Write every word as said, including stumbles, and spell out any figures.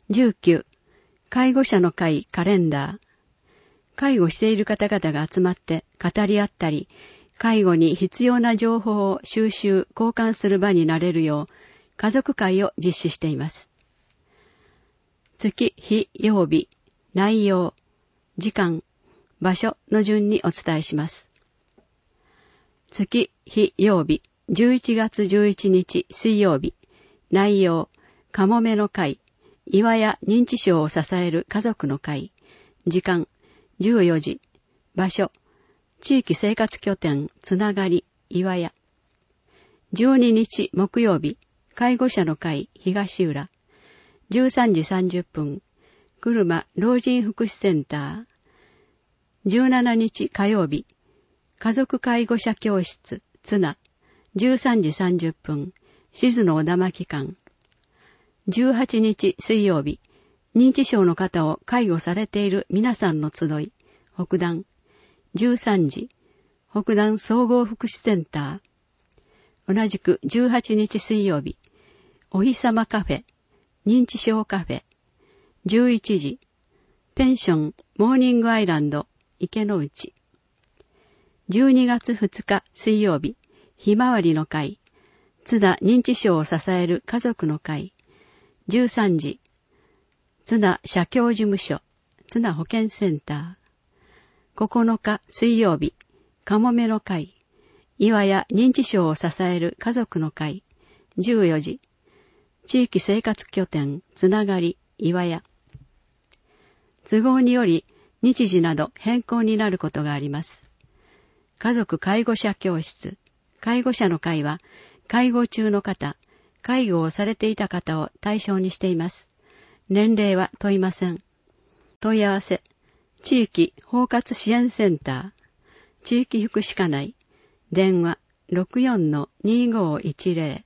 じゅうきゅう、介護者の会カレンダー。介護している方々が集まって語り合ったり、介護に必要な情報を収集、交換する場になれるよう、家族会を実施しています。月、日、曜日、内容、時間、場所の順にお伝えします。月、日、曜日、じゅういちがつじゅういちにち水曜日、内容、かもめの会、岩や認知症を支える家族の会、時間、じゅうよじ、場所、地域生活拠点、つながり、岩屋。じゅうににち木曜日、介護者の会、東浦。じゅうさんじさんじゅっぷん、車老人福祉センター。じゅうしちにち火曜日、家族介護者教室、つな。じゅうさんじさんじゅっぷん、静野小玉機関。じゅうはちにち水曜日、認知症の方を介護されている皆さんの集い、北壇。じゅうさんじ、北壇総合福祉センター。同じくじゅうはちにち水曜日、お日様カフェ、認知症カフェ。じゅういちじ、ペンションモーニングアイランド、池の内。じゅうにがつふつか水曜日、ひまわりの会、津田認知症を支える家族の会。じゅうさんじ、津田社協事務所、津田保健センター。ここのか水曜日、かもめの会、岩や認知症を支える家族の会。じゅうよじ、地域生活拠点、つながり、岩屋。都合により日時など変更になることがあります。家族介護者教室、介護者の会は、介護中の方、介護をされていた方を対象にしています。年齢は問いません。問い合わせ、地域包括支援センター、地域福祉課内、電話 ろくよんのにごいちゼロ